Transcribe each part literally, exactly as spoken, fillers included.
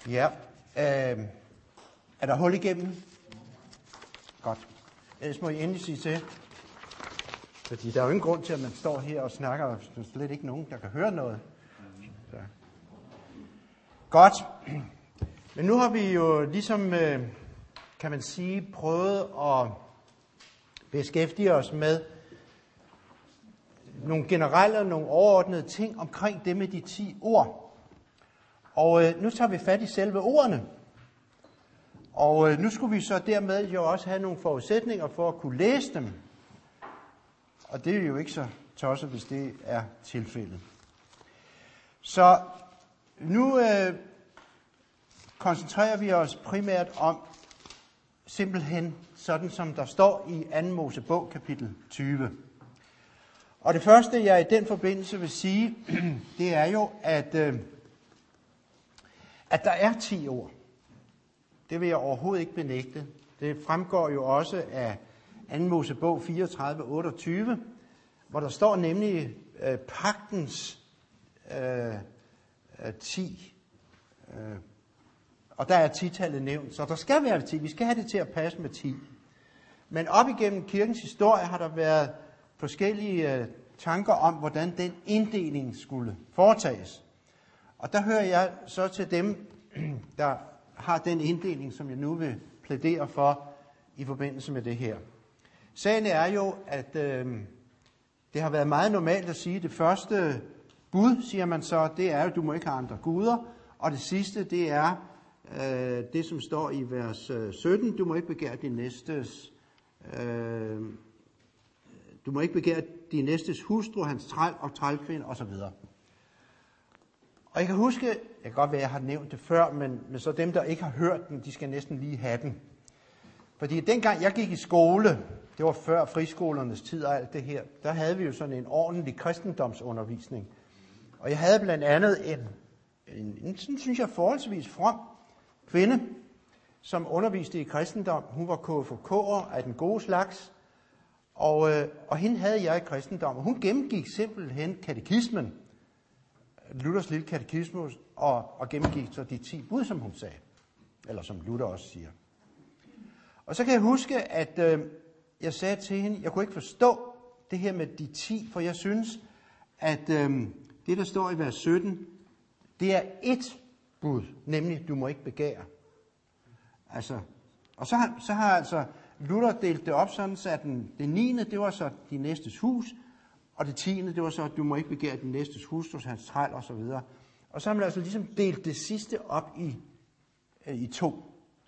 Ja, øh, er der hul igennem? Godt. Ellers må I endelig sige til. Fordi der er jo ingen grund til, at man står her og snakker, og der er slet ikke nogen, der kan høre noget. Så. Godt. Men nu har vi jo ligesom, øh, kan man sige, prøvet at beskæftige os med nogle generelle og nogle overordnede ting omkring det med de ti ord. Og øh, nu tager vi fat i selve ordene. Og øh, nu skulle vi så dermed jo også have nogle forudsætninger for at kunne læse dem. Og det er jo ikke så tosset, hvis det er tilfældet. Så nu øh, koncentrerer vi os primært om simpelthen sådan, som der står i anden Mosebog, kapitel tyve. Og det første, jeg i den forbindelse vil sige, det er jo, at, øh, at der er ti ord. Det vil jeg overhovedet ikke benægte. Det fremgår jo også af anden Mosebog fireogtredive otteogtyve, hvor der står nemlig øh, pagtens øh, øh, ti. Øh, og der er titallet nævnt, så der skal være ti. Vi skal have det til at passe med ti. Men op igennem kirkens historie har der været forskellige øh, tanker om, hvordan den inddeling skulle foretages. Og der hører jeg så til dem, der har den inddeling, som jeg nu vil plædere for i forbindelse med det her. Sagen er jo, at øh, det har været meget normalt at sige, at det første bud, siger man så, det er jo, at du må ikke have andre guder. Og det sidste, det er øh, det, som står i vers sytten, du må ikke begære din næstes, øh, du må ikke begære din næstes hustru, hans træl og trælkvinde osv. Og jeg kan huske, jeg kan godt være, at jeg har nævnt det før, men, men så dem, der ikke har hørt den, de skal næsten lige have den. Fordi dengang jeg gik i skole, det var før friskolernes tid og alt det her, der havde vi jo sådan en ordentlig kristendomsundervisning. Og jeg havde blandt andet en, en, en sådan synes jeg, forholdsvis from kvinde, som underviste i kristendom. Hun var K F K'er af den gode slags, og, øh, og hende havde jeg i kristendom. Og hun gennemgik simpelthen katekismen, Luthers lille katekismus, og, og gennemgik så de ti bud, som hun sagde. Eller som Luther også siger. Og så kan jeg huske, at øh, jeg sagde til hende, jeg kunne ikke forstå det her med de ti, for jeg synes, at øh, det, der står i vers sytten, det er ét bud, nemlig du må ikke begære. Altså, og så har, så har altså Luther delt det op sådan, så at den, det niende, det var så din næstes hus, og det tiende, det var så, at du må ikke begære din næstes hustru, hans træl og så videre. Og så har man altså ligesom delt det sidste op i, øh, i to.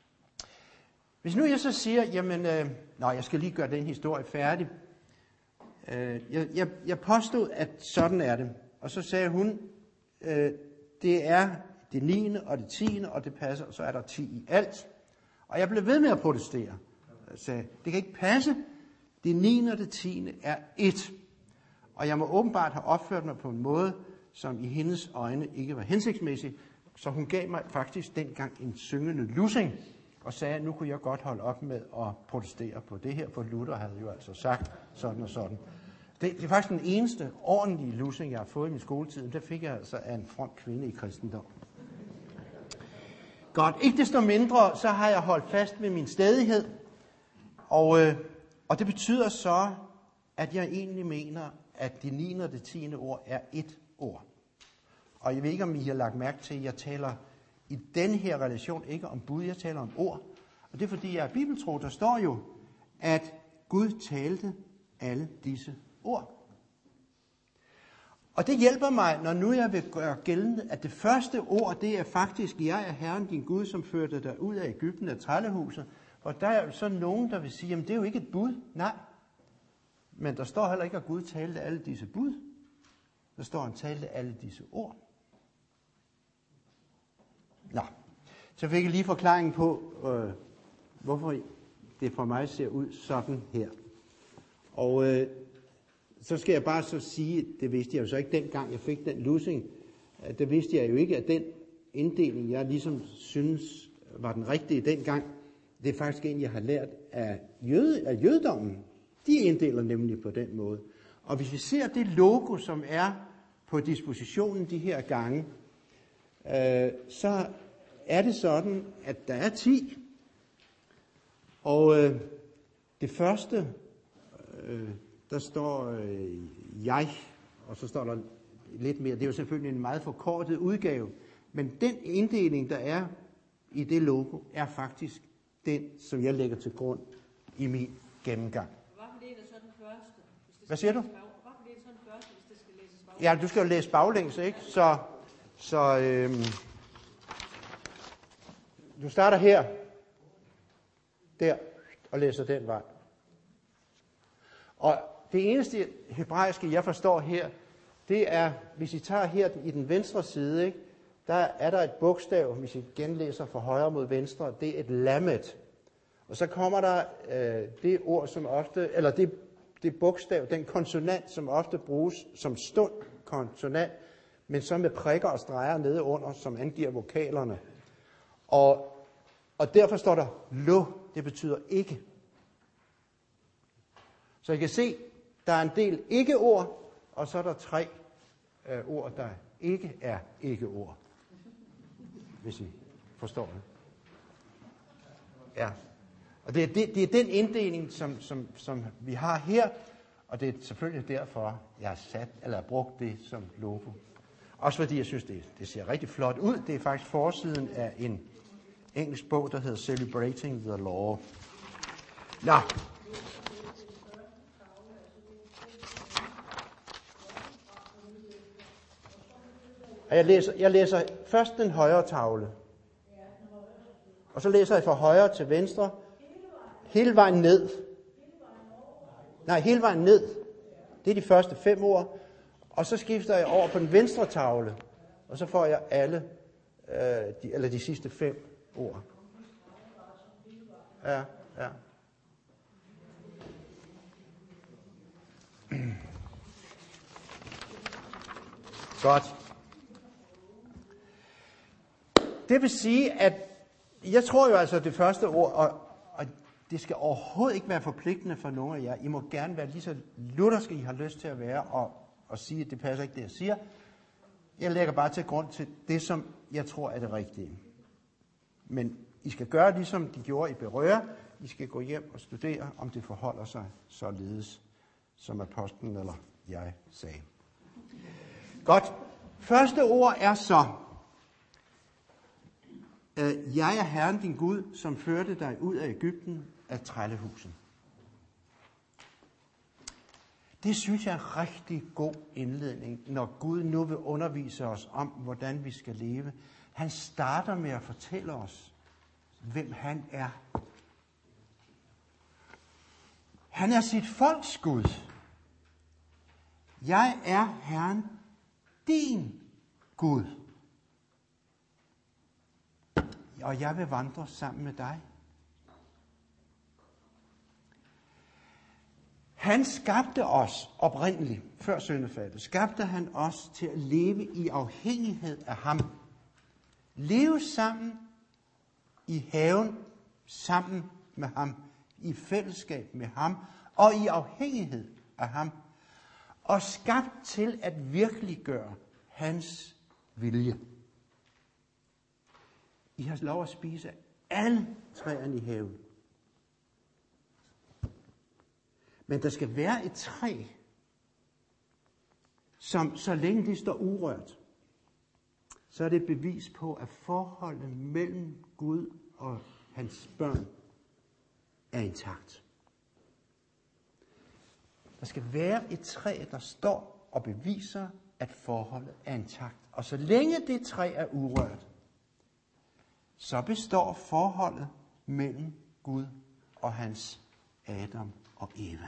Hvis nu jeg så siger, jamen, øh, nej, jeg skal lige gøre den historie færdig. Øh, jeg, jeg, jeg påstod, at sådan er det. Og så sagde hun, øh, det er det niende og det tiende, og det passer, og så er der ti i alt. Og jeg blev ved med at protestere. Jeg sagde, det kan ikke passe. Det niende og det tiende er ét. Og jeg må åbenbart have opført mig på en måde, som i hendes øjne ikke var hensigtsmæssig. Så hun gav mig faktisk dengang en syngende lussing, og sagde, at nu kunne jeg godt holde op med at protestere på det her, for Luther havde jo altså sagt sådan og sådan. Det, det er faktisk den eneste ordentlige lussing, jeg har fået i min skoletid. Det fik jeg altså af en from kvinde i kristendom. Godt, ikke desto mindre, så har jeg holdt fast ved min stædighed. Og, øh, og det betyder så, at jeg egentlig mener, at det niende og det tiende ord er ét ord. Og jeg ved ikke, om I har lagt mærke til, at jeg taler i denne her relation ikke om bud, jeg taler om ord. Og det er fordi, jeg er bibeltro, der står jo, at Gud talte alle disse ord. Og det hjælper mig, når nu jeg vil gøre gældende, at det første ord, det er faktisk, jeg er Herren din Gud, som førte dig ud af Egypten af trællehuset. Og der er jo så nogen, der vil sige, jamen det er jo ikke et bud. Nej, men der står heller ikke, at Gud talte alle disse bud. Der står, at han talte alle disse ord. Nå, så fik jeg lige forklaringen på, øh, hvorfor det for mig ser ud sådan her. Og øh, så skal jeg bare så sige, det vidste jeg jo så ikke dengang, jeg fik den lussing. Det vidste jeg jo ikke, at den inddeling, jeg ligesom synes var den rigtige dengang, det er faktisk en, jeg har lært af, jøde, af jødedommen. De inddeler nemlig på den måde. Og hvis vi ser det logo, som er på dispositionen de her gange, øh, så er det sådan, at der er ti. Og øh, det første, øh, der står øh, jeg, og så står der lidt mere. Det er jo selvfølgelig en meget forkortet udgave. Men den inddeling, der er i det logo, er faktisk den, som jeg lægger til grund i min gennemgang. Hvorfor det er så den første? Hvad siger du? Hvorfor det er så den første, hvis det skal læses baglæns? Ja, du skal jo læse baglæns, ikke? Så, så øhm, du starter her, der, og læser den vej. Og det eneste hebraiske, jeg forstår her, det er, hvis I tager her i den venstre side, ikke? Der er der et bogstav, hvis I genlæser fra højre mod venstre, det er et lamet. Og så kommer der øh, det ord, som ofte, eller det, det bogstav, den konsonant, som ofte bruges som stund konsonant, men så med prikker og streger nede under, som angiver vokalerne. Og, og derfor står der lo, det betyder ikke. Så I kan se, der er en del ikke-ord, og så er der tre øh, ord, der ikke er ikke-ord. Hvis I forstår det. Ja. Og det er, det, det er den inddeling, som, som, som vi har her, og det er selvfølgelig derfor, jeg har sat, eller har brugt det som logo. Også fordi jeg synes, det, det ser rigtig flot ud. Det er faktisk forsiden af en engelsk bog, der hedder Celebrating the Law. Nå. Jeg læser, jeg læser først den højre tavle. Og så læser jeg fra højre til venstre. Hele vejen ned. Nej, hele vejen ned. Det er de første fem ord. Og så skifter jeg over på den venstre tavle. Og så får jeg alle, øh, de, eller de sidste fem ord. Ja, ja. Godt. Det vil sige, at jeg tror jo altså, at det første ord, og, og det skal overhovedet ikke være forpligtende for nogen af jer. I må gerne være lige så lutherske, I har lyst til at være, og, og sige, at det passer ikke det, jeg siger. Jeg lægger bare til grund til det, som jeg tror er det rigtige. Men I skal gøre ligesom de gjorde i Berøre. I skal gå hjem og studere, om det forholder sig således, som apostlen eller jeg sagde. Godt. Første ord er så: Jeg er Herren din Gud, som førte dig ud af Egypten af trællehuset. Det synes jeg er en rigtig god indledning, når Gud nu vil undervise os om, hvordan vi skal leve. Han starter med at fortælle os, hvem han er. Han er sit folks Gud. Jeg er Herren din Gud. Og jeg vil vandre sammen med dig. Han skabte os oprindeligt, før syndefaldet, skabte han os til at leve i afhængighed af ham. Leve sammen i haven, sammen med ham, i fællesskab med ham, og i afhængighed af ham. Og skabt til at virkeliggøre hans vilje. I har lov at spise alle træerne i haven. Men der skal være et træ, som så længe det står urørt, så er det et bevis på, at forholdet mellem Gud og hans børn er intakt. Der skal være et træ, der står og beviser, at forholdet er intakt. Og så længe det træ er urørt, så består forholdet mellem Gud og hans Adam og Eva.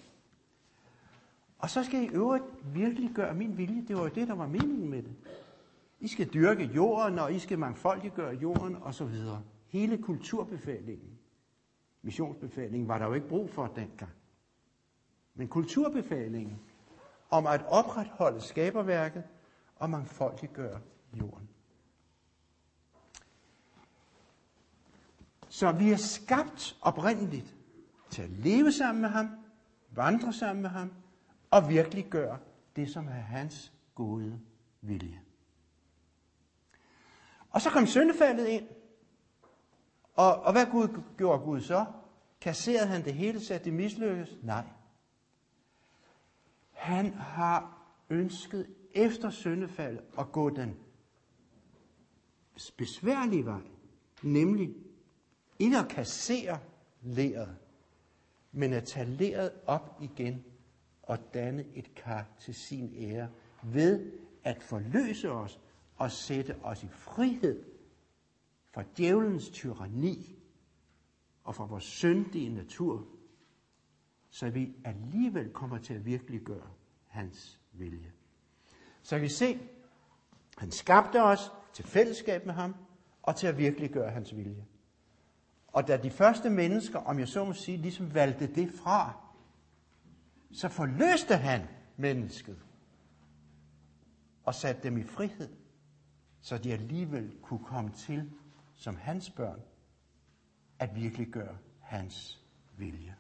Og så skal I øvrigt virkelig gøre min vilje. Det var jo det, der var meningen med det. I skal dyrke jorden, og I skal mangfoldiggøre jorden, og så videre. Hele kulturbefalingen, missionsbefalingen, var der jo ikke brug for dengang. Men kulturbefalingen om at opretholde skaberværket og mangfoldiggøre jorden. Så vi er skabt oprindeligt til at leve sammen med ham, vandre sammen med ham, og virkelig gøre det, som er hans gode vilje. Og så kom syndefaldet ind. Og, og hvad Gud, gjorde Gud så? Kasserede han det hele, så det mislykkedes? Nej. Han har ønsket efter syndefaldet at gå den besværlige vej, nemlig ikke at kassere leret, men at tage leret op igen og danne et kar til sin ære ved at forløse os og sætte os i frihed fra djævelens tyranni og fra vores syndige natur, så vi alligevel kommer til at virkeliggøre hans vilje. Så kan vi se, han skabte os til fællesskab med ham og til at virkeliggøre hans vilje. Og da de første mennesker, om jeg så må sige, ligesom valgte det fra, så forløste han mennesket og satte dem i frihed, så de alligevel kunne komme til, som hans børn, at virkeliggøre hans vilje.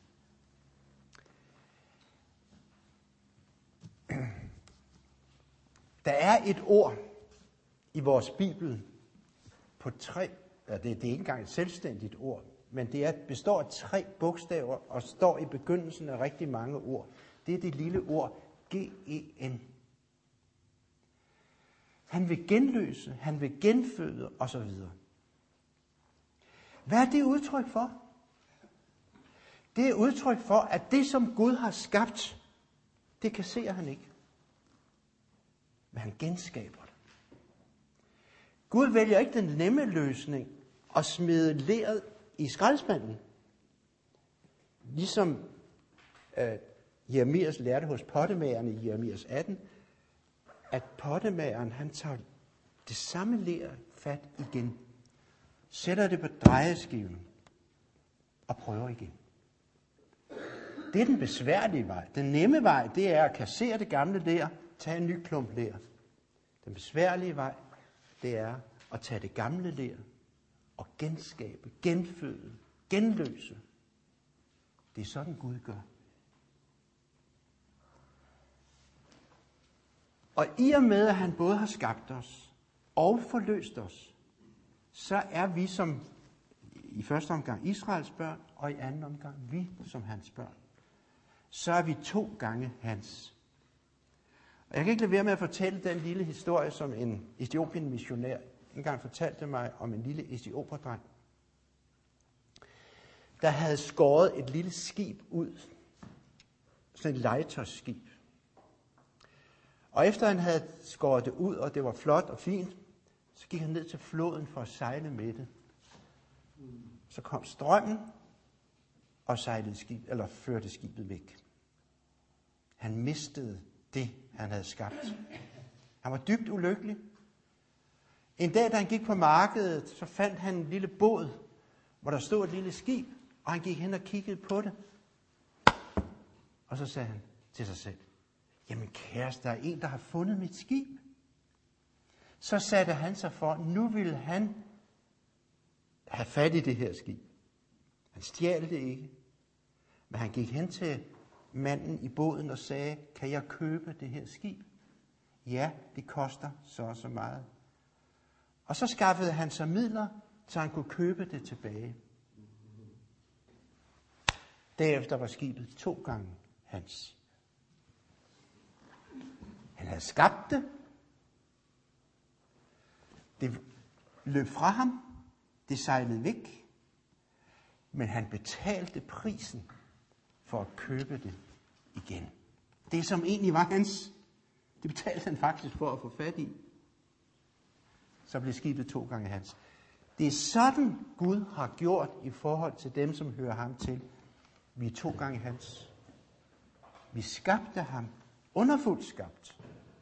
Der er et ord i vores Bibel på tre, ja, det, det er ikke engang et selvstændigt ord, men det er, består af tre bogstaver og står i begyndelsen af rigtig mange ord. Det er det lille ord G E N. Han vil genløse, han vil genføde osv. Hvad er det udtryk for? Det er udtryk for, at det, som Gud har skabt, det kasserer han ikke. Men han genskaber det. Gud vælger ikke den nemme løsning at smide leret i skraldespanden. Ligesom øh, Jeremias lærte hos pottemageren i Jeremias atten, at pottemageren han tager det samme ler fat igen, sætter det på drejeskiven og prøver igen. Det er den besværlige vej. Den nemme vej, det er at kassere det gamle ler, tage en ny klump ler. Den besværlige vej, det er at tage det gamle ler og genskabe, genføde, genløse. Det er sådan Gud gør. Og i og med, at han både har skabt os og forløst os, så er vi som i første omgang Israels børn, og i anden omgang vi som hans børn. Så er vi to gange hans. Og jeg kan ikke lade være med at fortælle den lille historie, som en Etiopien-missionær engang fortalte mig om en lille etioperdreng, der havde skåret et lille skib ud. Sådan et legetøjsskib. Og efter han havde skåret det ud, og det var flot og fint, så gik han ned til floden for at sejle med det. Så kom strømmen og sejlede skib, eller førte skibet væk. Han mistede det, han havde skabt. Han var dybt ulykkelig. En dag, da han gik på markedet, så fandt han en lille båd, hvor der stod et lille skib, og han gik hen og kiggede på det. Og så sagde han til sig selv, jamen kæreste, der er en, der har fundet mit skib. Så satte han sig for, nu ville han have fat i det her skib. Han stjal det ikke, men han gik hen til manden i båden og sagde, kan jeg købe det her skib? Ja, det koster så og så meget. Og så skaffede han sig midler, så han kunne købe det tilbage. Derefter var skibet to gange hans. Han havde skabt det. Det løb fra ham. Det sejlede væk. Men han betalte prisen for at købe det igen. Det, som egentlig var hans, det betalte han faktisk for at få fat i. Så blev skibet to gange hans. Det er sådan, Gud har gjort i forhold til dem, som hører ham til. Vi er to gange hans. Vi skabte ham, underfuldt skabt.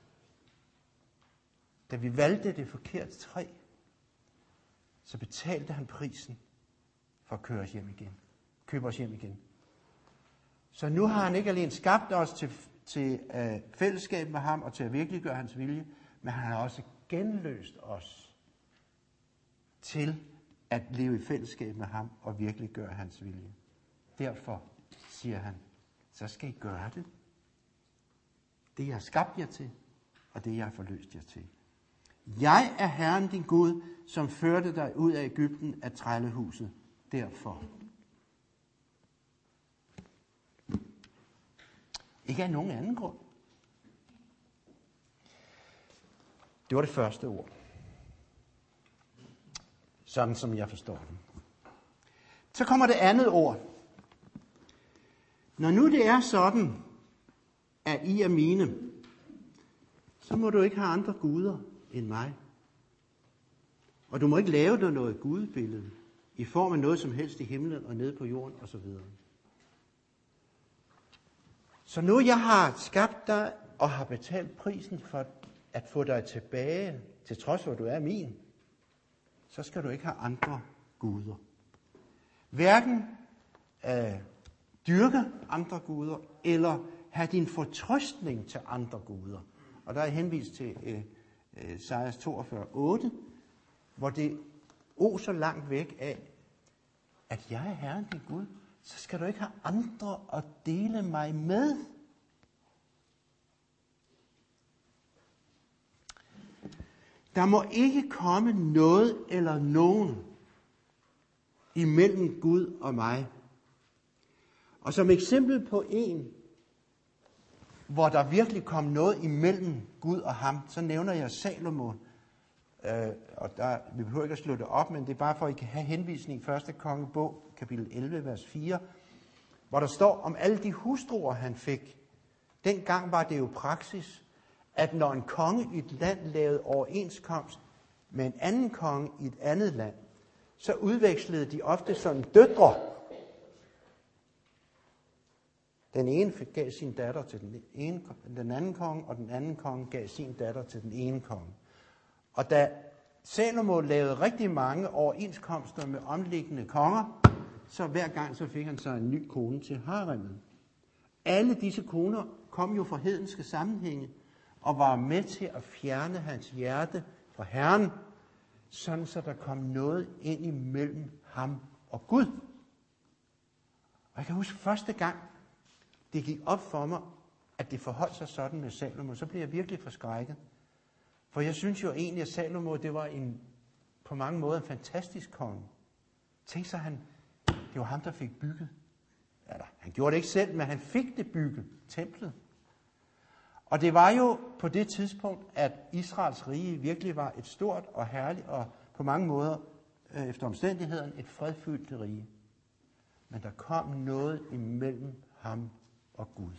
Da vi valgte det forkerte træ, så betalte han prisen for at køre os hjem igen. Købe os hjem igen. Så nu har han ikke alene skabt os til, til uh, fællesskab med ham og til at virkeliggøre hans vilje, men han har også genløst os til at leve i fællesskab med ham og virkeliggøre hans vilje. Derfor siger han, så skal I gøre det. Det jeg har skabt jer til, og det jeg har forløst jer til. Jeg er Herren din Gud, som førte dig ud af Egypten af trællehuset. Derfor. Ikke af nogen anden grund. Det var det første ord. Sådan som jeg forstår det. Så kommer det andet ord. Når nu det er sådan, at I er mine, så må du ikke have andre guder end mig. Og du må ikke lave dig noget gudebillede i form af noget som helst i himlen og nede på jorden osv. Så nu jeg har skabt dig og har betalt prisen for at få dig tilbage, til trods for at du er min, så skal du ikke have andre guder. Hverken øh, dyrke andre guder, eller have din fortrøstning til andre guder. Og der er henvist til øh, øh, Esajas toogfyrre otte, hvor det oser langt væk af, at jeg er Herren din Gud, så skal du ikke have andre at dele mig med. Der må ikke komme noget eller nogen imellem Gud og mig. Og som eksempel på en, hvor der virkelig kom noget imellem Gud og ham, så nævner jeg Salomon. Øh, og der, vi behøver ikke at slå det op, men det er bare for, at I kan have henvisning i første kongebog, kapitel elleve, vers fire, hvor der står om alle de hustruer, han fik. Dengang var det jo praksis, at når en konge i et land lavede overenskomst med en anden konge i et andet land, så udvekslede de ofte sådan døtre. Den ene gav sin datter til den, ene, den anden konge, og den anden konge gav sin datter til den ene konge. Og da Salomo lavede rigtig mange overenskomster med omliggende konger, så hver gang så fik han så en ny kone til haremmet. Alle disse koner kom jo fra hedenske sammenhænge, og var med til at fjerne hans hjerte fra Herren, sådan så der kom noget ind imellem ham og Gud. Og jeg kan huske første gang, det gik op for mig, at det forholdt sig sådan med Salomo, så blev jeg virkelig forskrækket. For jeg synes jo egentlig, at Salomo, det var en, på mange måder en fantastisk konge. Tænk sig, han, det var ham, der fik bygget. Eller, han gjorde det ikke selv, men han fik det bygget, templet. Og det var jo på det tidspunkt, at Israels rige virkelig var et stort og herligt, og på mange måder, efter omstændigheden, et fredfyldt rige. Men der kom noget imellem ham og Gud.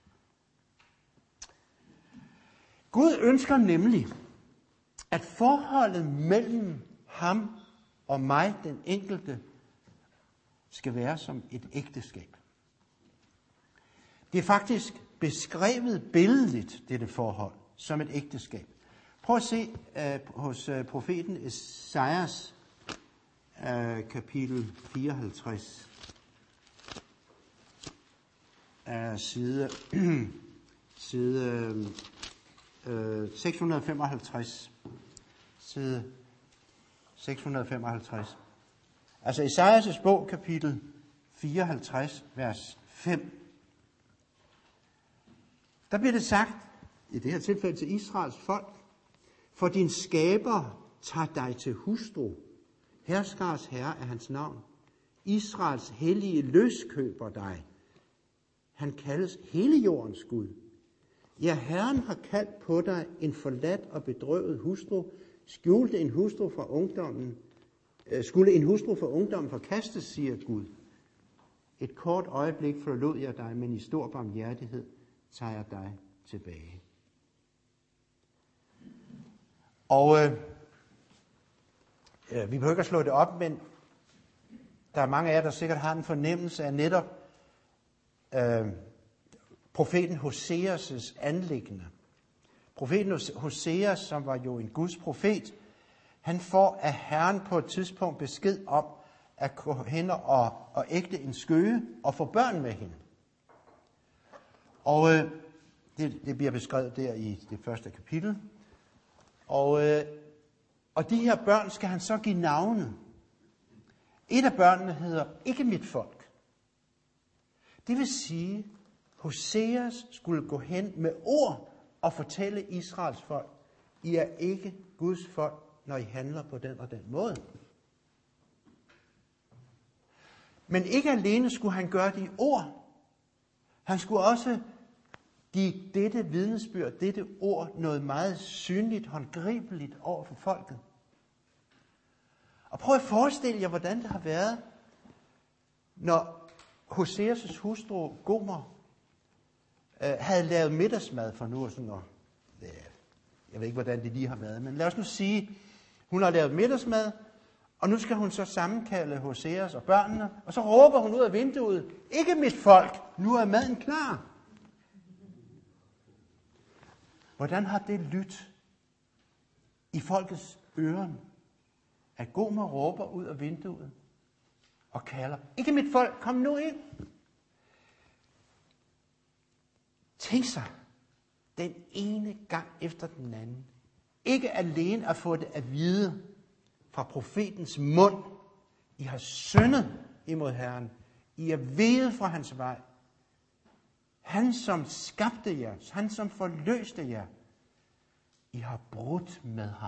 Gud ønsker nemlig, at forholdet mellem ham og mig, den enkelte, skal være som et ægteskab. Det er faktisk beskrevet billedligt, dette forhold, som et ægteskab. Prøv at se uh, hos uh, profeten Esajas uh, kapitel fireoghalvtreds, uh, side, side uh, seks hundrede og femoghalvtreds. Side seks hundrede og femoghalvtreds. Altså Esajas' bog, kapitel fireoghalvtreds, vers fem. Der bliver det sagt, i det her tilfælde til Israels folk, for din skaber tager dig til hustru. Herskars herre er hans navn. Israels hellige løskøber dig. Han kaldes hele jordens Gud. Ja, Herren har kaldt på dig en forladt og bedrøvet hustru, skjulte en hustru fra ungdommen, skulle en hustru fra ungdommen forkastes, siger Gud. Et kort øjeblik forlod jeg dig, men i stor barmhjertighed tager jeg dig tilbage. Og øh, øh, vi behøver ikke at slå det op, men der er mange af jer, der sikkert har en fornemmelse af netop øh, profeten Hoseas' anliggende. Profeten Hoseas, som var jo en Guds profet, han får af Herren på et tidspunkt besked om at gå hen og, og ægte en skøge og få børn med hende. Og øh, det, det bliver beskrevet der i det første kapitel. Og, øh, og de her børn skal han så give navne. Et af børnene hedder ikke mit folk. Det vil sige, Hoseas skulle gå hen med ord og fortælle Israels folk, I er ikke Guds folk, når I handler på den og den måde. Men ikke alene skulle han gøre det i ord. Han skulle også give dette vidnesbyrd, dette ord, noget meget synligt, håndgribeligt over for folket. Og prøv at forestille jer, hvordan det har været, når Hoseas' hustru Gomer øh, havde lavet middagsmad for nu og sådan noget. Jeg ved ikke, hvordan det lige har været, men lad os nu sige, hun har lavet middagsmad, og nu skal hun så sammenkalde Hoseas og børnene, og så råber hun ud af vinduet, ikke mit folk, nu er maden klar. Hvordan har det lyttet i folkets øren, at Gomer råber ud af vinduet og kalder, ikke mit folk, kom nu ind. Tænk sig, den ene gang efter den anden, ikke alene at få det at vide fra profetens mund, I har syndet imod Herren, I er veget fra hans vej. Han, som skabte jer, han, som forløste jer, I har brudt med ham.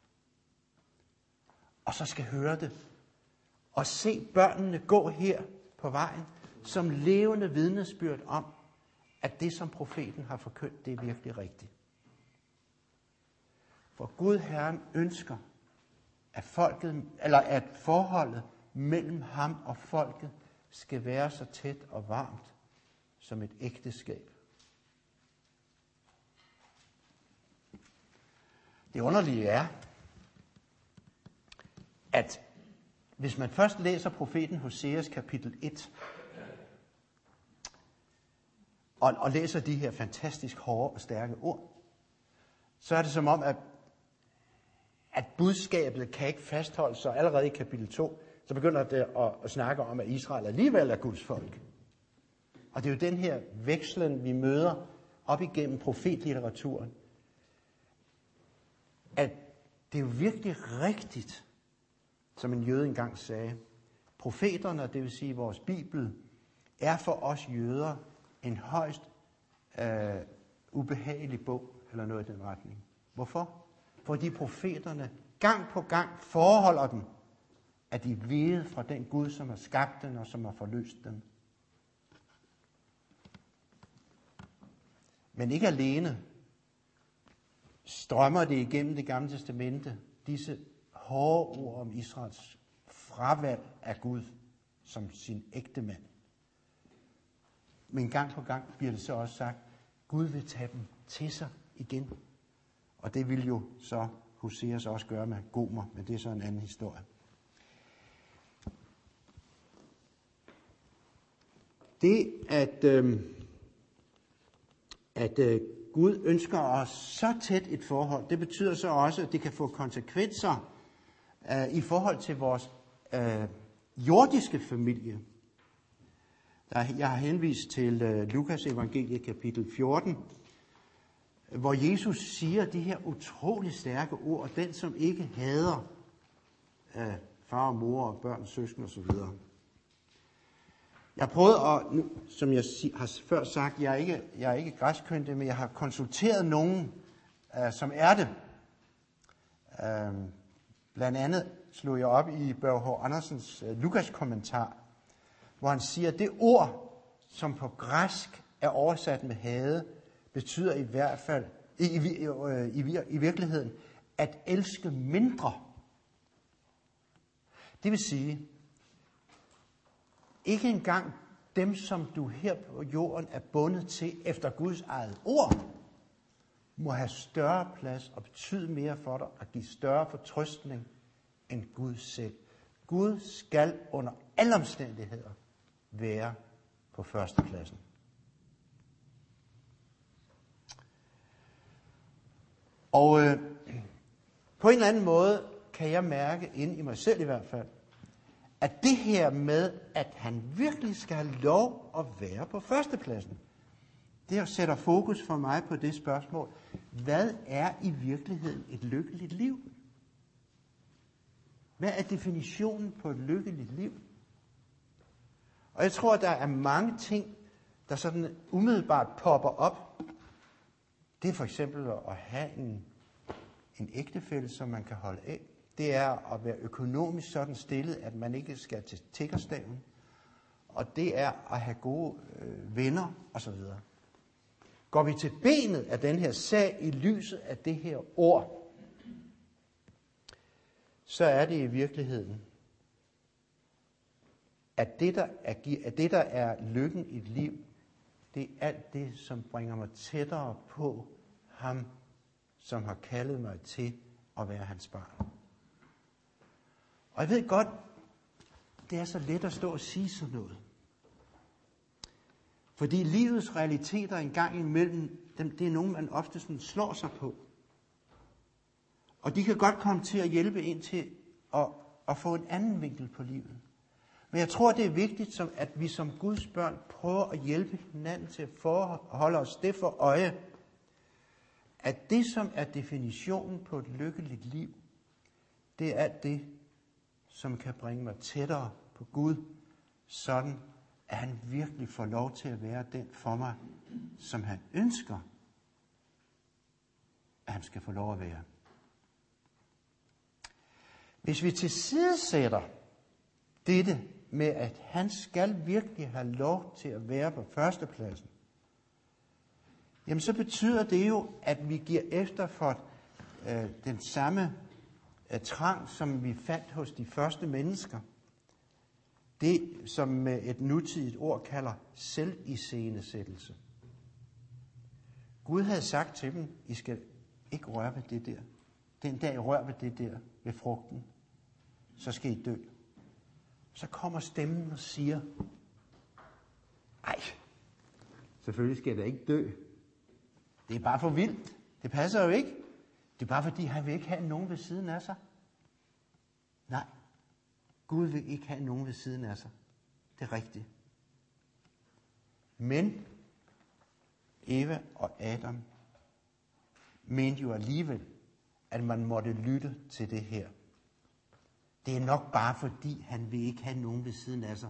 Og så skal høre det, og se børnene gå her på vejen, som levende vidnesbyrd om, at det, som profeten har forkyndt, det er virkelig rigtigt. For Gud Herren ønsker, at, folket, eller at forholdet mellem ham og folket skal være så tæt og varmt som et ægteskab. Det underlige er, at hvis man først læser profeten Hoseas kapitel et, og, og læser de her fantastisk hårde og stærke ord, så er det som om, at, at budskabet kan ikke fastholde sig. Allerede i kapitel to, så begynder det at, at snakke om, at Israel alligevel er Guds folk. Og det er jo den her vekslen, vi møder op igennem profetlitteraturen. At det er jo virkelig rigtigt, som en jøde engang sagde. Profeterne, det vil sige vores Bibel, er for os jøder en højst øh, ubehagelig bog, eller noget i den retning. Hvorfor? Fordi profeterne gang på gang forholder dem, at de ved fra den Gud, som har skabt dem og som har forløst dem. Men ikke alene strømmer det igennem det gamle testamente, disse hårde ord om Israels fravalg af Gud som sin ægte mand. Men gang på gang bliver det så også sagt, Gud vil tage dem til sig igen. Og det vil jo så Hoseas også gøre med Gomer, men det er så en anden historie. Det, at, øh, at øh, Gud ønsker os så tæt et forhold, det betyder så også, at det kan få konsekvenser øh, i forhold til vores øh, jordiske familie. Der, jeg har henvist til øh, Lukas evangeliet kapitel fjorten, hvor Jesus siger de her utrolig stærke ord, den som ikke hader øh, far og mor og børn, søsken osv. Jeg har prøvet at, nu, som jeg har før sagt, jeg er ikke, jeg er ikke græskyndig, men jeg har konsulteret nogen, øh, som er det. Øh, blandt andet slog jeg op i Børge H. Andersens øh, Lukas-kommentar, hvor han siger, at det ord, som på græsk er oversat med hade, betyder i hvert fald, i, i, i, i virkeligheden, at elske mindre. Det vil sige, ikke engang dem, som du her på jorden er bundet til efter Guds eget ord, må have større plads og betyde mere for dig og give større fortrøstning end Gud selv. Gud skal under alle omstændigheder være på førstepladsen. Og øh, på en eller anden måde kan jeg mærke, inde i mig selv i hvert fald, at det her med, at han virkelig skal have lov at være på førstepladsen, det sætter fokus for mig på det spørgsmål, hvad er i virkeligheden et lykkeligt liv? Hvad er definitionen på et lykkeligt liv? Og jeg tror, der er mange ting, der sådan umiddelbart popper op. Det er for eksempel at have en en ægtefælle, som man kan holde af. Det er at være økonomisk sådan stillet, at man ikke skal til tiggerstaven. Og det er at have gode øh, venner osv. Går vi til benet af den her sag i lyset af det her ord, så er det i virkeligheden, at det, der er, at det, der er lykken i et liv, det er alt det, som bringer mig tættere på ham, som har kaldet mig til at være hans barn. Og jeg ved godt, det er så let at stå og sige sådan noget. Fordi livets realiteter en gang imellem, dem, det er nogen, man ofte sådan slår sig på. Og de kan godt komme til at hjælpe ind til at, at få en anden vinkel på livet. Men jeg tror, det er vigtigt, som, at vi som Guds børn prøver at hjælpe hinanden til at forholde os det for øje, at det, som er definitionen på et lykkeligt liv, det er alt det, som kan bringe mig tættere på Gud, sådan at han virkelig får lov til at være den for mig, som han ønsker, at han skal få lov at være. Hvis vi tilsidesætter dette med, at han skal virkelig have lov til at være på førstepladsen, jamen så betyder det jo, at vi giver efter for øh, den samme øh, trang, som vi fandt hos de første mennesker. Det, som med et nutidigt ord kalder selviscenesættelse. Gud havde sagt til dem, I skal ikke røre ved det der. Den dag I rører ved det der, ved frugten, så skal I dø. Så kommer stemmen og siger, ej, selvfølgelig skal jeg da ikke dø. Det er bare for vildt. Det passer jo ikke. Det er bare fordi, han vil ikke have nogen ved siden af sig. Nej, Gud vil ikke have nogen ved siden af sig. Det er rigtigt. Men Eva og Adam mente jo alligevel, at man måtte lytte til det her. Det er nok bare fordi, han vil ikke have nogen ved siden af sig.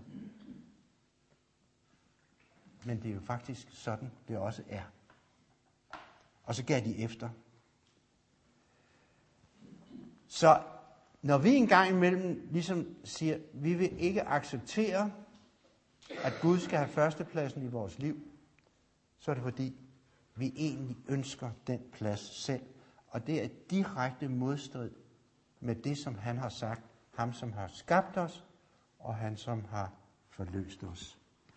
Men det er jo faktisk sådan, det også er. Og så gav de efter. Så når vi en gang imellem ligesom siger, vi vil ikke acceptere, at Gud skal have førstepladsen i vores liv, så er det fordi, vi egentlig ønsker den plads selv. Og det er direkte modstrid med det, som han har sagt. Ham, som har skabt os, og han, som har forløst os.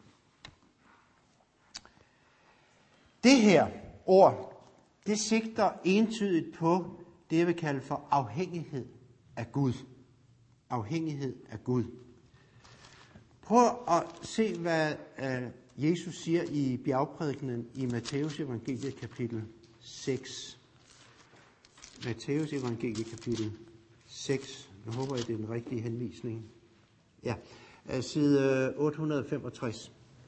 Det her ord, det sigter entydigt på det, jeg vil kalde for afhængighed af Gud. Afhængighed af Gud. Prøv at se, hvad uh, Jesus siger i bjergprædikenen i Matteus evangeliet kapitel seks. Matteus evangeliet kapitel seks. Nu håber jeg, det er den rigtige henvisning. Ja, side otte hundrede femogtres.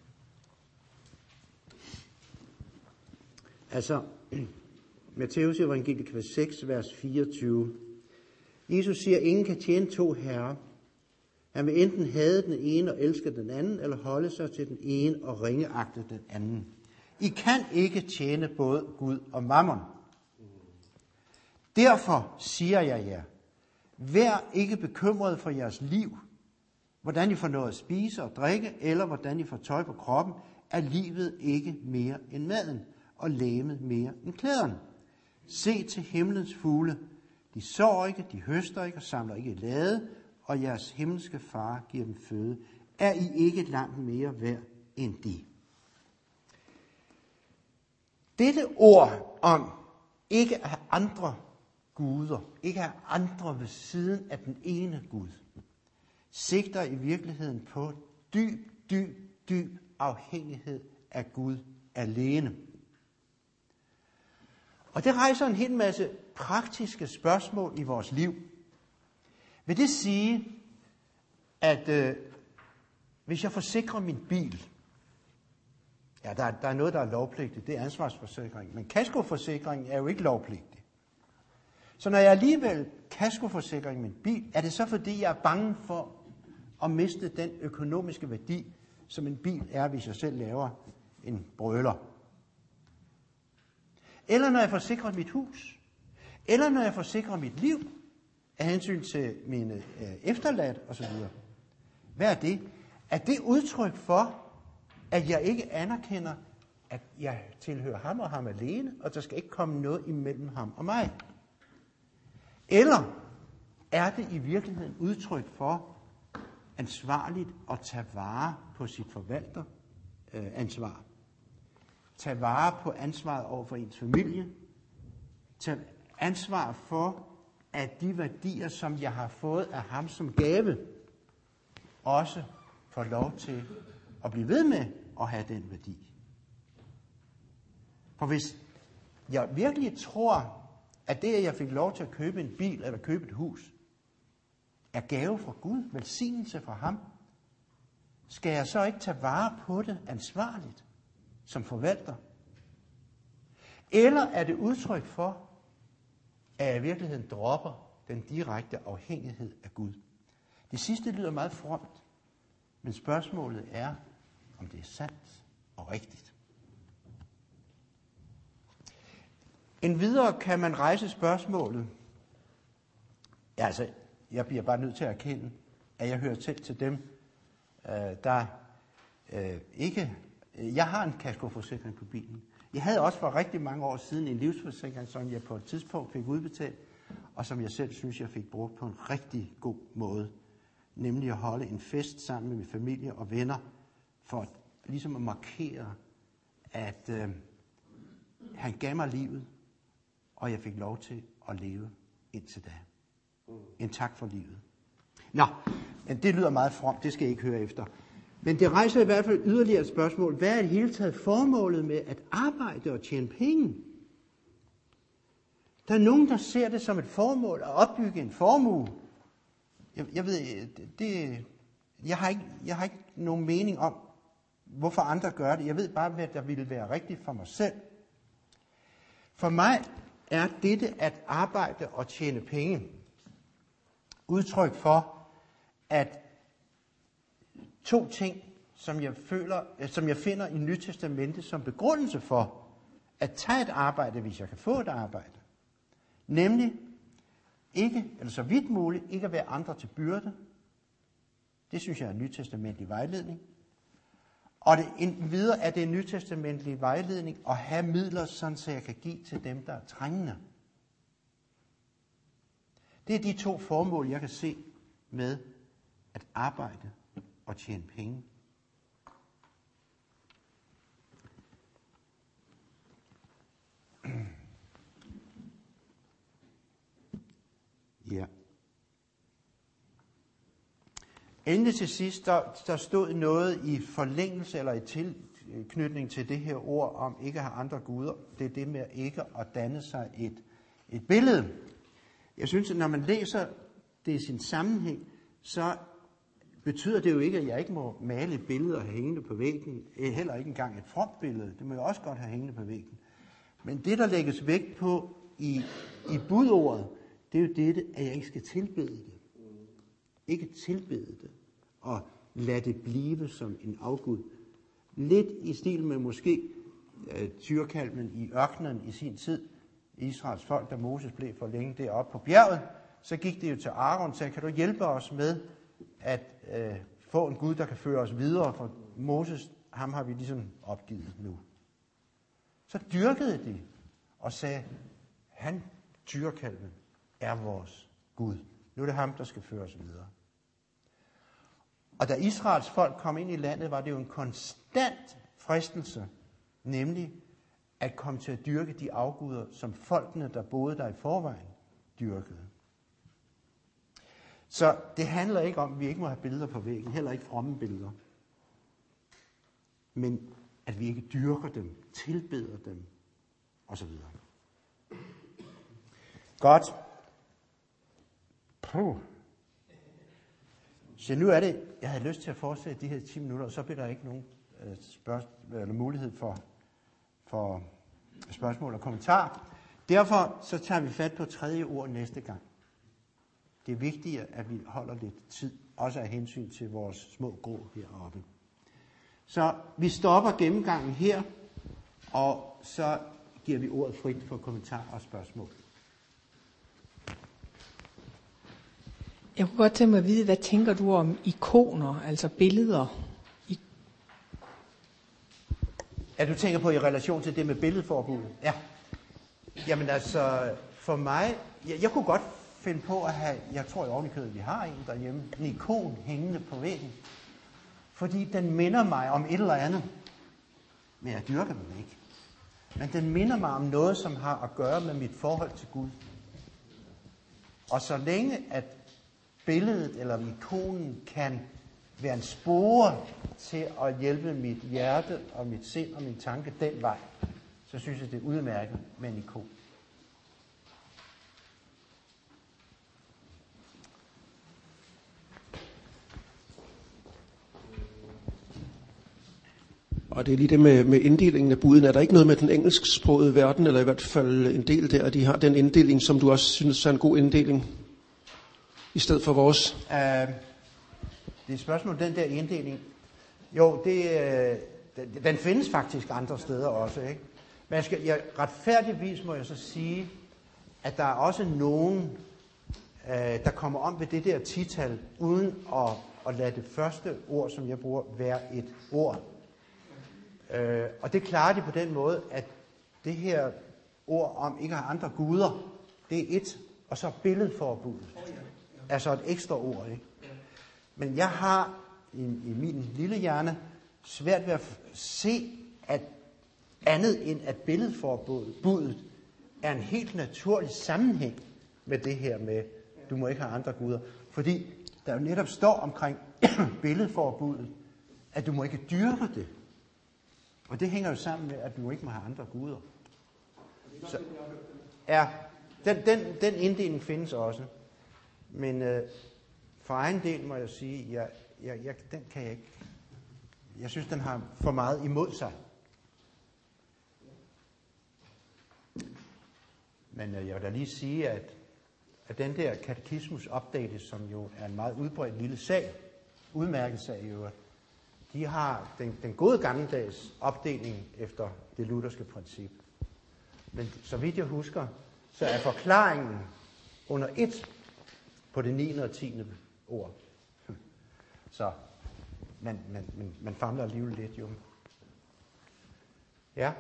Altså, Matteus evangeliet kapitel seks, vers fireogtyve. Jesus siger, ingen kan tjene to herrer. Han vil enten hade den ene og elske den anden, eller holde sig til den ene og ringeagte den anden. I kan ikke tjene både Gud og mammon. Derfor siger jeg jer, vær ikke bekymret for jeres liv, hvordan I får noget at spise og drikke, eller hvordan I får tøj på kroppen, er livet ikke mere end maden, og legemet mere end klæderne. Se til himlens fugle. De sår ikke, de høster ikke og samler ikke i lade, og jeres himmelske far giver dem føde. Er I ikke langt mere værd end de? Dette ord om ikke at have andre guder, ikke have andre ved siden af den ene Gud, sigter i virkeligheden på dyb, dyb, dyb afhængighed af Gud alene. Og det rejser en hel masse praktiske spørgsmål i vores liv. Vil det sige, at øh, hvis jeg forsikrer min bil, ja, der, der er noget, der er lovpligtigt, det er ansvarsforsikring, men kaskoforsikringen er jo ikke lovpligtig. Så når jeg alligevel kaskoforsikrer min bil, er det så fordi, jeg er bange for at miste den økonomiske værdi, som en bil er, hvis jeg selv laver en brøler. Eller når jeg forsikrer mit hus. eller når jeg forsikrer mit liv af hensyn til mine øh, efterladte osv. Hvad er det? Er det udtryk for, at jeg ikke anerkender, at jeg tilhører ham og ham alene, og der skal ikke komme noget imellem ham og mig? Eller er det i virkeligheden udtryk for ansvarligt at tage vare på sit forvalteransvar? Øh, tage vare på ansvaret over for ens familie? Tage ansvar for, at de værdier, som jeg har fået af ham som gave, også får lov til at blive ved med at have den værdi. For hvis jeg virkelig tror, at det, at jeg fik lov til at købe en bil eller købe et hus, er gave fra Gud, velsignelse fra ham, skal jeg så ikke tage vare på det ansvarligt som forvalter? Eller er det udtryk for, at jeg i virkeligheden dropper den direkte afhængighed af Gud? Det sidste lyder meget fromt, men spørgsmålet er, om det er sandt og rigtigt. Endvidere kan man rejse spørgsmålet. Ja, altså, jeg bliver bare nødt til at erkende, at jeg hører selv til dem, der øh, ikke... Jeg har en kaskoforsikring på bilen. Jeg havde også for rigtig mange år siden en livsforsikring, som jeg på et tidspunkt fik udbetalt, og som jeg selv synes, jeg fik brugt på en rigtig god måde. Nemlig at holde en fest sammen med min familie og venner, for at, ligesom at markere, at øh, han gav mig livet, og jeg fik lov til at leve indtil da. En tak for livet. Nå, men det lyder meget fromt, det skal jeg ikke høre efter. Men det rejser i hvert fald yderligere et spørgsmål. Hvad er det hele taget formålet med at arbejde og tjene penge? Der er nogen, der ser det som et formål at opbygge en formue. Jeg, jeg ved, det, jeg, har ikke, jeg har ikke nogen mening om, hvorfor andre gør det. Jeg ved bare, hvad der ville være rigtigt for mig selv. For mig er dette at arbejde og tjene penge udtryk for, at to ting, som jeg, føler, som jeg finder i Nyt Testamentet som begrundelse for at tage et arbejde, hvis jeg kan få et arbejde. Nemlig ikke, eller så vidt muligt, ikke at være andre til byrde. Det synes jeg er en nytestamentlig vejledning. Og det, videre er det en nytestamentlig vejledning at have midler, sådan så jeg kan give til dem, der er trængende. Det er de to formål, jeg kan se med at arbejde og tjene penge. Ja. Endelig til sidst, der, der stod noget i forlængelse eller i tilknytning til det her ord om ikke at have andre guder. Det er det med ikke at danne sig et, et billede. Jeg synes, at når man læser det i sin sammenhæng, så betyder det jo ikke, at jeg ikke må male et billede og have hængende på væggen. Heller ikke engang et fromt billede. Det må jeg også godt have hængende på væggen. Men det, der lægges vægt på i, i budordet, det er jo dette, at jeg ikke skal tilbede det. Ikke tilbede det. Og lade det blive som en afgud. Lidt i stil med måske uh, tyrkalven i ørkenen i sin tid. Israels folk, da Moses blev for længe deroppe på bjerget, så gik det jo til Aaron og sagde, kan du hjælpe os med at uh, få en Gud, der kan føre os videre? For Moses, ham har vi ligesom opgivet nu. Så dyrkede de og sagde, han, tyrkalven, er vores Gud. Nu er det ham, der skal føre os videre. Og da Israels folk kom ind i landet, var det jo en konstant fristelse, nemlig at komme til at dyrke de afguder, som folkene, der boede der i forvejen, dyrkede. Så det handler ikke om, at vi ikke må have billeder på væggen, heller ikke fromme billeder. Men at vi ikke dyrker dem, tilbeder dem, osv. Godt. Puh. Så nu er det, jeg havde lyst til at fortsætte de her ti minutter, og så bliver der ikke nogen øh, spørgsmål, eller mulighed for, for spørgsmål og kommentarer. Derfor så tager vi fat på tredje ord næste gang. Det er vigtigt, at vi holder lidt tid, også af hensyn til vores små grå heroppe. Så vi stopper gennemgangen her, og så giver vi ordet frit for kommentarer og spørgsmål. Jeg kunne godt tænke mig at vide, hvad tænker du om ikoner, altså billeder? I... Ja, du tænker på i relation til det med billedforbud? Ja. Jamen altså, for mig, jeg, jeg kunne godt finde på at have, jeg tror i ovenikøbet, vi har en derhjemme, en ikon hængende på væggen. Fordi den minder mig om et eller andet. Men jeg dyrker den ikke. Men den minder mig om noget, som har at gøre med mit forhold til Gud. Og så længe at billedet eller ikonen kan være en spore til at hjælpe mit hjerte og mit sind og min tanke den vej, så synes jeg, det er udmærket med en ikon. Og det er lige det med, med inddelingen af buden. Er der ikke noget med den engelsksprogede verden, eller i hvert fald en del der, at de har den inddeling, som du også synes er en god inddeling, i stedet for vores? Uh, det er et spørgsmål, den der inddeling. Jo, det, uh, den, den findes faktisk andre steder også, ikke? Men jeg skal, jeg, retfærdigvis må jeg så sige, at der er også nogen, uh, der kommer om ved det der tital, uden at, at lade det første ord, som jeg bruger, være et ord. Øh, og det klarer de på den måde, at det her ord om ikke at have andre guder, det er et, og så billedforbud. Altså et ekstra ord, ikke? Men jeg har i, i min lille hjerne svært ved at se, at andet end at billedforbuddet er en helt naturlig sammenhæng med det her med, du må ikke have andre guder. Fordi der jo netop står omkring billedforbuddet, at du må ikke dyrke det. Og det hænger jo sammen med, at du ikke må have andre guder. Så, ja, den, den, den inddeling findes også. Men øh, for egen del må jeg sige, jeg, jeg, jeg, den kan jeg ikke. Jeg synes, den har for meget imod sig. Men øh, jeg vil da lige sige, at, at den der katekismus update, som jo er en meget udbredt lille sag, udmærket sag i øvrigt, de har den, den gode gammeldags opdeling efter det lutherske princip. Men så vidt jeg husker, så er forklaringen under et på det niende og tiende ord. Så man, man, man, man famler alligevel lidt, jo. Ja?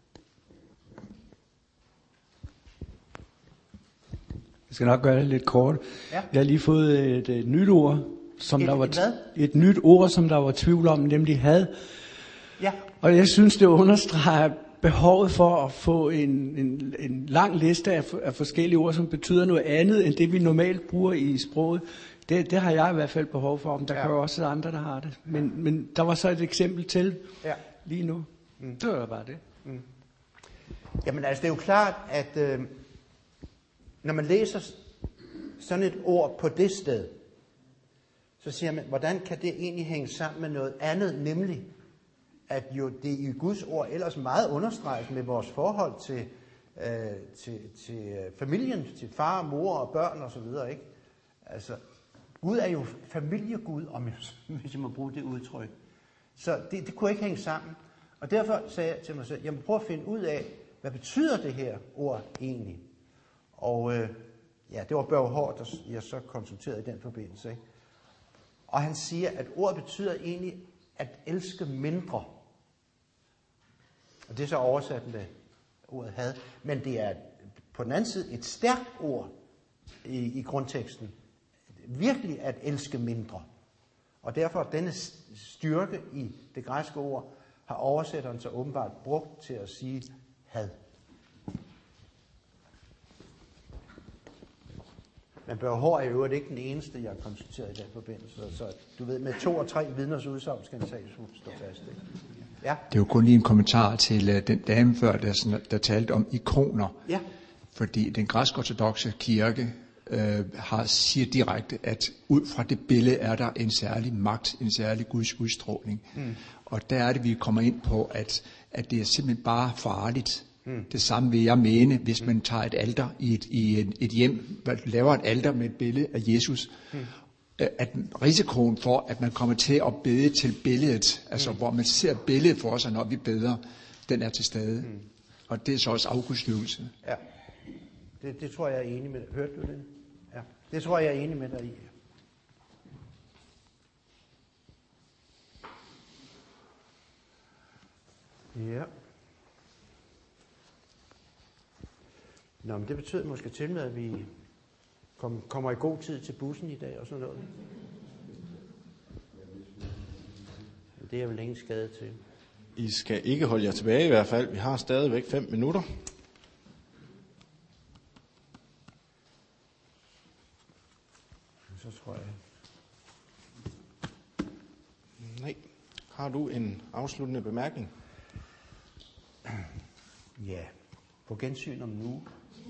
Jeg skal nok gøre det lidt kort. Ja. Jeg har lige fået et, et nyt ord, som et, der var et, hvad? et nyt ord, som der var tvivl om, nemlig had. Ja. Og jeg synes, det understreger behovet for at få en, en, en lang liste af, af forskellige ord, som betyder noget andet, end det vi normalt bruger i sproget. Det, det har jeg i hvert fald behov for, om der ja. kan jo også være andre, der har det. Men, ja. men der var så et eksempel til ja. lige nu. Mm. Det var bare det. Mm. Jamen altså, det er jo klart, at øh, når man læser sådan et ord på det sted, så siger man, hvordan kan det egentlig hænge sammen med noget andet, nemlig at jo det i Guds ord ellers meget understreges med vores forhold til, øh, til, til familien, til far, mor og børn og så videre, ikke? Altså, Gud er jo familiegud, om jeg, hvis jeg må bruge det udtryk. Så det, det kunne ikke hænge sammen. Og derfor sagde jeg til mig selv, jeg må prøve at finde ud af, hvad betyder det her ord egentlig? Og øh, ja, det var Børge Hård, der jeg så konsulterede i den forbindelse, ikke? Og han siger, at ordet betyder egentlig at elske mindre. Og det er så oversat med ordet had. Men det er på den anden side et stærkt ord i, i grundteksten. Virkelig at elske mindre. Og derfor denne styrke i det græske ord har oversætteren så åbenbart brugt til at sige had. Men Børge Hård er jo ikke den eneste, jeg har konsulteret i den forbindelse. Så du ved, med to og tre vidners udsagn skal en sag stå fast. Ikke? Ja. Det er jo kun lige en kommentar til uh, den dame før, der, der talte om ikoner. Ja. Fordi den græsk-ortodokse kirke uh, har, siger direkte, at ud fra det billede er der en særlig magt, en særlig Guds udstråling. Mm. Og der er det, vi kommer ind på, at, at det er simpelthen bare farligt. Mm. Det samme vil jeg mene, hvis man tager et alter i et, i et, et hjem, laver et alter med et billede af Jesus, mm. at risikoen for, at man kommer til at bede til billedet, altså mm. hvor man ser billedet for sig, når vi beder, den er til stede. Mm. Og det er så også afgudstyrkelse. Ja, det, det tror jeg er enig med dig. Hørte du det? Ja, det tror jeg er enig med dig i. Ja. Nå, men det betyder måske til med, at vi kom, kommer i god tid til bussen i dag og sådan noget. Det er vel ingen skade til. I skal ikke holde jer tilbage i hvert fald. Vi har stadigvæk fem minutter. Så tror jeg. Nej. Har du en afsluttende bemærkning? Ja, på gensyn om nu.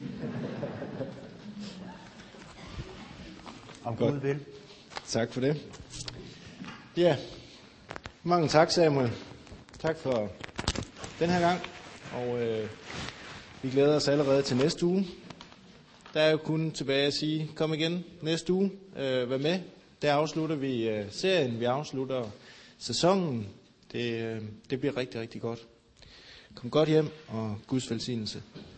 Om Godt. Gud vil. Tak for det. Ja, mange tak Samuel. Tak for den her gang. Og øh, vi glæder os allerede til næste uge. Der er jo kun tilbage at sige, kom igen næste uge. Øh, vær med. Der afslutter vi øh, serien. Vi afslutter sæsonen. Det, øh, det bliver rigtig, rigtig godt. Kom godt hjem, og Guds velsignelse.